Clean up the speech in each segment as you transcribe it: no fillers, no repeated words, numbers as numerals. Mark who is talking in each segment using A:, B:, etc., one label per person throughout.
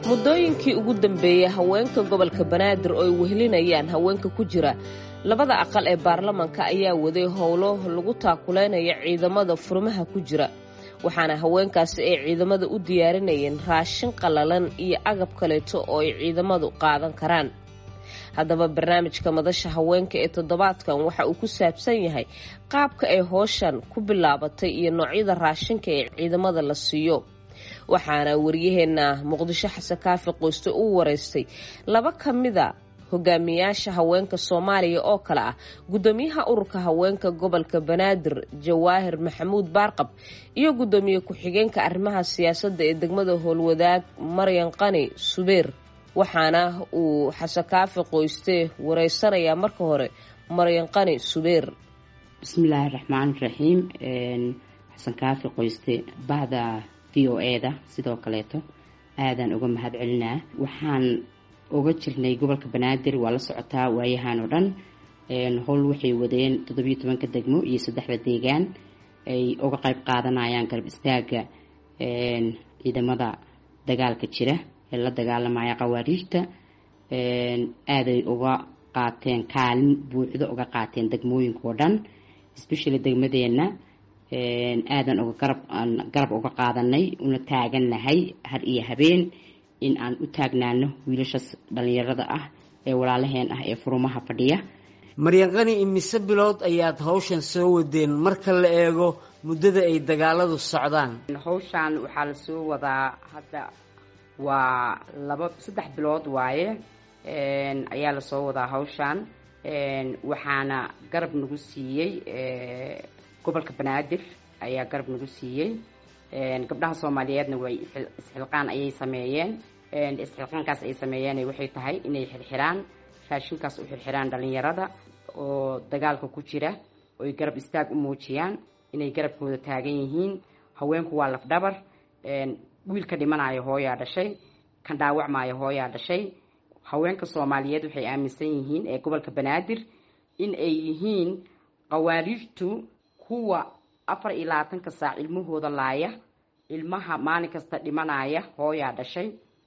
A: muddooyinkii ugu dambeeyey haweenka gobolka banaadir oo ay wehelinayaan haweenka ku jira labada aqal ee baarlamanka ayaa waday howlo lagu taakuleynaya ciidamada furmaha ku jira waxaana haweenkaasi ay ciidamada u diyaarinayeen raashin qallalan iyo agab kaleeto oo ay ciidamadu qaadan karaan haddaba barnaamijka madasha haweenka ee toddobaadkan waxa uu ku saabsan yahay qaabka ay howshan ku bilaabatay iyo noocyada raashinka ee ciidamada la siiyo waxaana waryaheena muqdisho xasan kaafi qoyste uu wareystay laba ka mida hogaamiyaasha haweenka Soomaaliya oo kala ah gudoomiyaha ururka haweenka gobolka Banaadir Jawaahir Maxamuud Baarqab iyo gudoomiye ku-xigeenka arrimaha siyaasadda ee degmada Howlwadaag Maryan Qani Subeer waxaana uu xasan kaafi qoyste wareysanaya marka hore Maryan Qani Subeer
B: bismillaahir rahmaanir rahiim xasan kaafi qoyste baada VOA-da sidoo kaleeto aadan uga mahad celinaa waxaan uga jirnay gobolka Banaadir waa la socotaa waayahan oo dhan howl waxay wadeen 17 degmo iyo 3 deegaan ay uga qayb qaadanayaan garab istaaga ciidamada dagaalka jira ee la dagaalamaya qawaariijta aaday uga qaateen kaalin buuxda uga qaateen degmooyinka oo dhan especially degmadeena aadan uga garab uga qaadanay una taaganahay har iyo habeen in aan u taagnaano wiilashaas dhalinyarada ah ee walaalaheen ah ee furumaha fadhiya
C: Maryan Qani imise bilood ayaad hawshan soo wadeen marka la eego muddada ay dagaaladu socdaan
B: hawshan waxaa la soo wadaa hadda waa 3 bilood waaye ayaa la soo wadaa hawshan waxaana garab nagu siiyay gobolka Banaadir ayaa garab nagu siiyay gabdhaha Soomaaliyeedna way isxilqaan ayay sameeyeen isxilqaankaas ay sameeyeen waxay tahay inay xirxiraan raashinkaas u xirxiraan dhalinyarada oo dagaalka ku jira oo ay garab istaag u muujiyaan inay garabkooda taagan yihiin haweenku waa laf dhabar wiilka dhimanayo hooyaa dhashay kan dhaawacmaayo hooyaa dhashay haweenka Soomaaliyeed waxay aaminsan yihiin ee gobolka Banaadir in ay yihiin qawaariijtu kuwa 24 saac ilmahooda laaya ilmaha maalin kasta dhimanaya hooyaa dhashay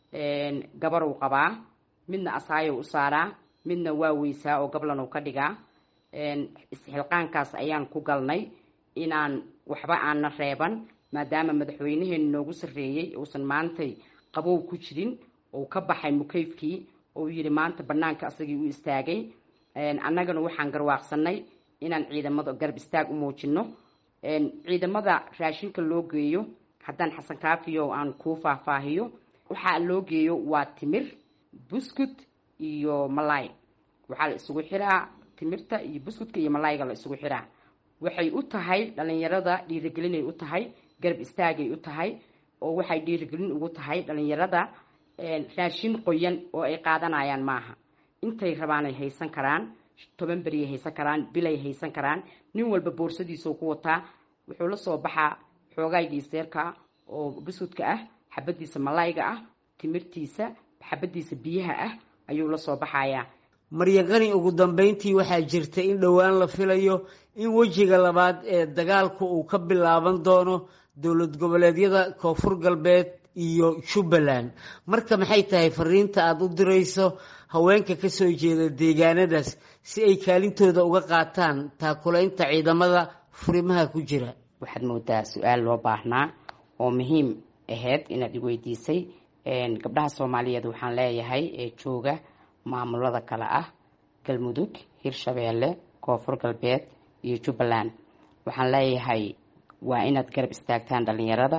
B: gabar uu qabaa midna asaayo u saaraa midna waa weysaa oo gablan uu ka dhigaa isxilqaankaas ayaan ku galnay inaan waxba aan reeban maadaama madaxweynaheena noogu sareeyay uusan maantay qabow ku jirin oo ka baxay mukayfkii oo yiri maanta banaanka asagii u istaagay annagana waxaan garwaaqsanay inaan ciidamada garab istaag u muujino ciidamada raashinka loo geeyo haddaan xasan kaafiyo aan ku faahfaahiyo waxa loo geeyo waa timir buskut iyo malaay waxa la isugu xiraa timirta iyo buskutka iyo malaayga la isugu xiraa waxay u tahay dhalinyarada dhiirigelin ay u tahay garab istaagay u tahay oo waxay dhiirigelin ugu tahay dhalinyarada raashin qoyan oo ay qaadanayaan maaha intay rabaan ay haysan karaan 10 bari haysan karaan bilay haysan karaan nin walba boorsadiisa ku wataa wuxuu la soo baxaa xoogay dhiiseerka oo buskutka ah xabadiisa malaayga ah timirtiisa xabadiisa biyaha ah ayuu la soo baxayaa
C: Maryan Qani ugu dambeyntii waxaa jirta in dhawaan la filayo in wajiga labaad ee dagaalku uu ka bilaaban doono dowlad goboleedyada Koonfur Galbeed iyo Jubbaland marka maxay tahay fariinta aad u dirayso haweenka ka soo jeeda deegaanadaas si ay kaalintooda uga qaataan taakuleynta ciidamada furimaha ku jira
B: waxaad moodaa su'aal loo baahnaa oo muhiim ahayd inaad weydiisay gabdhaha Soomaaliyeed waxaan leeyahay ee jooga maamulada kala ah Galmudug Hirshabeelle Koonfur Galbeed iyo Jubbaland waxaan leeyahay waa inaad garab istaagtaan dhalinyarada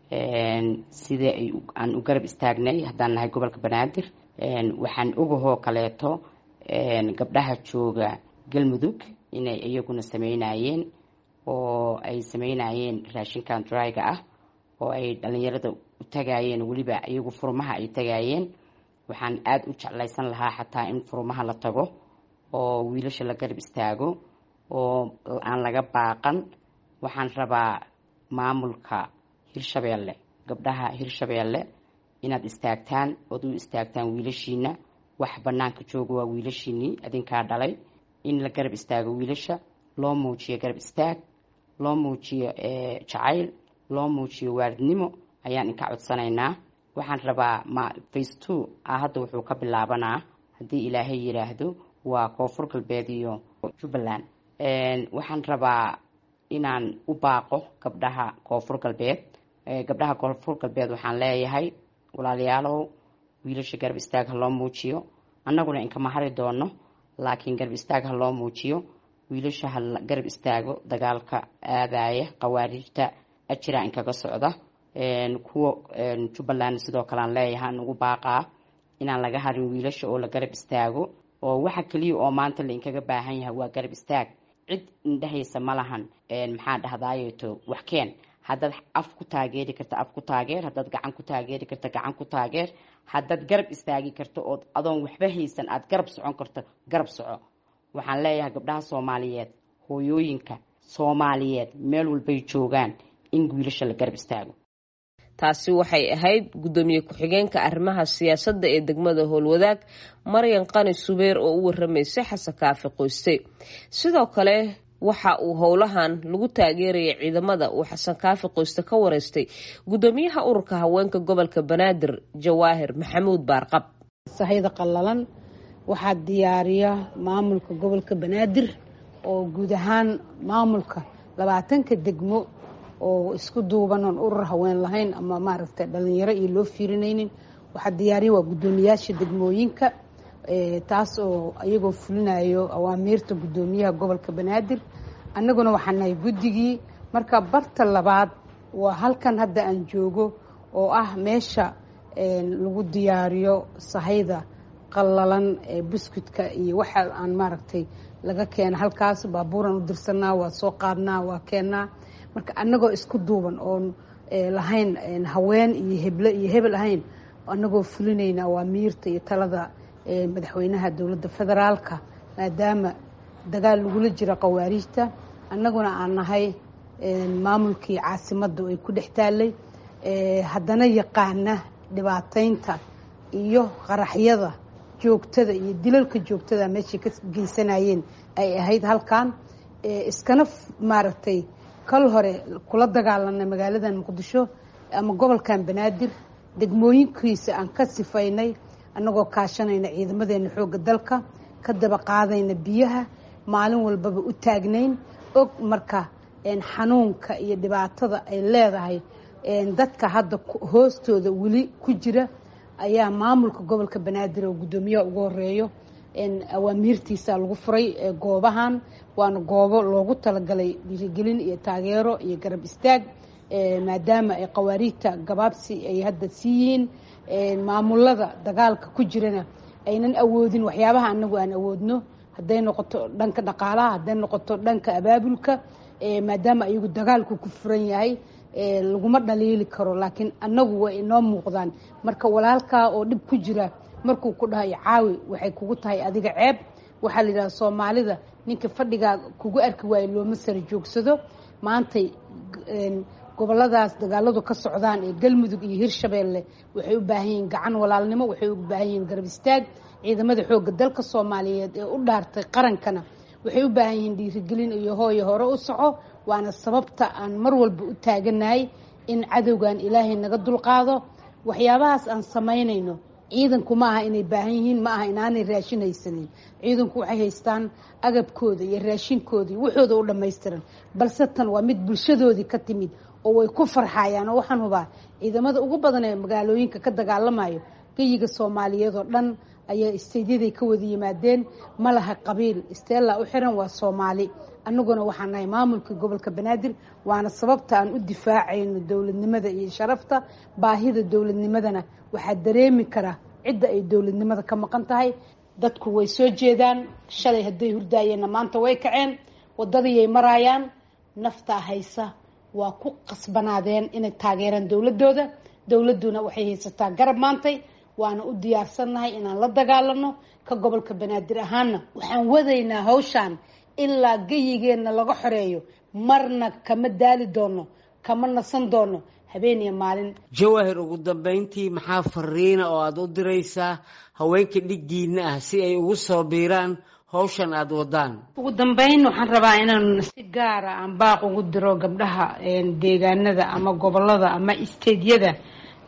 B: sida aan u garab istaagnay haddaan nahay gobolka Banaadir waxaan ogahoo kaleeto gabdhaha jooga Galmudug inay iyaguna sameynayeen oo ay sameynayeen raashinkan dryga ah oo ay dhalinyarada u tagayeen waliba iyagu furmaha ay tagayeen waxaan aad u jeclaysan lahaa xataa in furmaha la tago oo wiilasha la garab istaago oo aan laga baaqan waxaan rabaa maamulka Hirshabeelle gabdhaha Hirshabeelle inaad istaagtaan oo u istaagtaan wiilashiina wax banaanka jooga waa wiilashiini adinka dhalay in la garab istaago wiilasha loo muujiyo garab istaag loo muujiyo jacayl loo muujiyo waalidnimo ayaan inka codsanaynaa waxaan rabaa phase 2 hadda wuxuu ka bilaabanaa haddii ilaahay yiraahdo waa koonfur galbeed iyo Jubbaland. Waxaan rabaa inaan u baaqo gabdhaha koonfur galbeed. Gabdhaha koonfur galbeed waxaan leeyahay walaalayaalow wiilasha garab istaag ha loo muujiyo, annaguna inkama hari doono, laakiin garab istaag ha loo muujiyo. wiilasha ha garab istaago dagaalka aadaya qawaariijta ajira inkaga socda. Kuwa Jubbaland sidoo kale aan leeyahay ugu baaqaa inaan laga harin wiilasha oo la garab istaago, oo waxa kaliya oo maanta la inkaga baahan yahay waa garab istaag. cid indhahaysa ma lahan maxaa dhahdaayeeto wax keen. haddaad af ku taageeri karta af ku taageer, haddaad gacan ku taageeri karta gacan ku taageer, haddaad garab istaagi karto oo adoon waxba haysan aad garab socon karto garab soco. waxaan leeyahay gabdhaha Soomaaliyeed, hooyooyinka Soomaaliyeed meel walbay joogaan in wiilasha la garab istaago.
A: taasi waxay ahayd gudoomiye ku-xigeenka arrimaha siyaasadda ee degmada Howlwadaag Maryan Qani Subeer oo u waramaysay Xasan Kaafi Qoyste. sidoo kale waxa uu howlahan lagu taageerayay ciidamada uu Xasan Kaafi Qoyste ka wareystay gudoomiyaha ururka haweenka gobolka Banaadir Jawaahir Maxamuud Baarqab.
D: sahayda qallalan waxaa diyaariya maamulka gobolka Banaadir oo guud ahaan maamulka 20 degmo oo isku duuban oo urur haween lahayn ama maaragtay dhalinyaro iyo loo fiirinaynin. waxaa diyaariya waa gudoomiyaasha degmooyinka taas oo ayagoo fulinayo awaamiirta gudoomiyaha gobolka Banaadir. annaguna waxaan nahay guddigii. marka barta labaad waa halkan hadda aan joogo oo ah meesha lagu diyaariyo sahayda qallalan biskuitka iyo waxa aan maaragtay laga keeno halkaas. baabuuran u dirsanaa, waa soo qaadnaa, waa keenaa. marka annagoo isku duuban oon lahayn haween iyo hebel ahayn, annagoo fulinayna awaamiirta iyo talada madaxweynaha dowladda federaalka, maadaama dagaal lagula jiro qawaariijta. annaguna aan nahay maamulkii caasimadda ay ku dhex taalay, haddana yaqaana dhibaataynta iyo qaraxyada joogtada iyo dilalka joogtada meeshay ka geysanayeen ay ahayd halkan. iskana maaragtay kal hore kula dagaalanay magaaladan Muqdisho ama gobolkan Banaadir degmooyinkiisa aan ka sifaynay, annagoo kaashanayna ciidamadeena xoogga dalka, ka daba qaadayna biyaha, maalin walbaba u taagnayn, og marka xanuunka iyo dhibaatada ay leedahay dadka hadda hoostooda weli ku jira. ayaa maamulka gobolka Banaadir oo gudoomiyaha ugu horeeyo awaamiirtiisa lagu furay goobahan. waana goobo loogu talagalay dhiirigelin iyo taageero iyo garab istaag, maadaama ay qawaariijta gabaabsi ay hadda siiyiin. maamulada dagaalka ku jirana aynan awoodin waxyaabaha anagu aan awoodno, hadday noqoto dhanka dhaqaalaha, hadday noqoto dhanka abaabulka, maadaama ayagu dagaalku ku furan yahay. laguma dhaliili karo, laakiin annagu way inoo muuqdaan. marka walaalkaa oo dhib ku jira markuu ku dhahay caawi, waxay kugu tahay adiga ceeb. waxaa la yidhaha Soomaalida ninka fadhigaa kugu arki waayo looma sara joogsado. maantay goboladaas dagaaladu ka socdaan ee Galmudug iyo Hirshabeelle waxay u baahan yihiin gacan walaalnimo, waxay u baahan yihiin garab istaag. ciidamada xoogga dalka Soomaaliyeed ee u dhaartay qarankana waxay u baahan yihiin dhiirigelin iyo hooyo hore u soco. waana sababta aan mar walba u taaganahay in cadowgan Ilaahay naga dulqaado. waxyaabahaas aan samaynayno ciidanku ma aha inay baahan yihiin, ma aha inaanay raashin haysanin. ciidanku waxay haystaan agabkooda iyo raashinkooda iyo waxooda u dhammaystiran, balse tan waa mid bulshadoodii ka timid oo way ku farxayaan. oo waxaan hubaa ciidamada ugu badan ee magaalooyinka ka dagaalamayo geyiga Soomaaliyeed oo dhan ayaa isteydiyaday ka wada yimaadeen. ma laha qabiil, isteella u xiran waa Soomaali. annaguna waxaan nahay maamulka gobolka Banaadir, waana sababta aan u difaacayno dowladnimada iyo sharafta. baahida dowladnimadana waxaa dareemi kara cidda ay dowladnimada ka maqan tahay. dadku way soo jeedaan, shalay hadday hurdaayeenna maanta way kaceen, wadadii ay marayaan. naftaa haysa waa ku qasbanaadeen inay taageeraan dowladooda. dowladuna waxay haysataa garab maantay, waana u diyaarsannahay inaan la dagaalano. ka gobolka Banaadir ahaana waxaan wadaynaa hawshaan ilaa geyigeenna laga xoreeyo. marna kama daali doono, kama nasan doono habeen iyo maalin.
C: Jawaahir, ugu dambeyntii maxaa fariina oo aad u diraysaa haweenka dhigiina ah si ay ugu soo biiraan hawshan aad wadaan?
D: ugu dambeyn waxaan rabaa inaan si gaar ah aan baaq ugu diro gabdhaha deegaanada ama gobolada ama isteedyada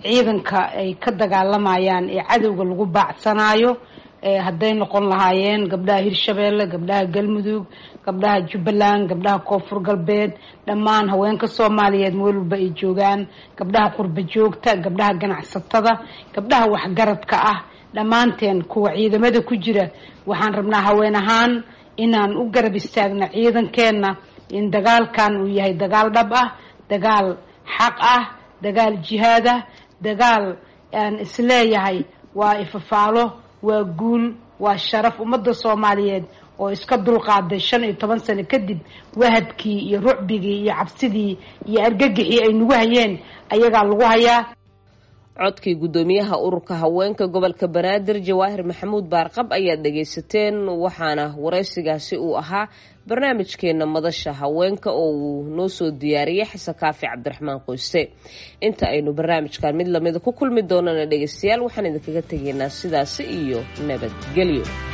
D: ciidanka ay ka dagaalamayaan ee cadowga lagu baacsanayo hadday noqon lahaayeen gabdhaha Hirshabeelle, gabdhaha Galmudug, gabdhaha Jubbaland, gabdhaha Koonfur Galbeed, dhammaan haweenka Soomaaliyeed meel walba ay joogaan, gabdhaha qurba joogta, gabdhaha ganacsatada, gabdhaha waxgaradka ah, dhammaanteen kuwa ciidamada ku jira waxaan rabnaa haween ahaan inaan u garab istaagno ciidankeena in dagaalkan uu yahay dagaal dhab ah, dagaal xaq ah, dagaal jihaad ah, dagaal aan isleeyahay waa ifafaalo, waa guul, waa sharaf ummadda Soomaaliyeed oo iska dulqaaday 15 sano kadib wahabkii iyo rucbigii iyo cabsidii iyo argagixii ay nagu hayeen ayagaa lagu hayaa.
A: codkii gudoomiyaha ururka haweenka gobolka Banaadir Jawaahir Maxamuud Baarqab ayaa dhageysateen, waxaana wareysigaasi uu ahaa barnaamijkeena madasha haweenka oo uu noo soo diyaariyay Xasan Kaafi Cabdiraxmaan Qoyse. inta aynu barnaamijkan mid lamid ku kulmi doonana dhageystayaal waxaan idinkaga tegaynaa sidaas iyo nabadgelyo.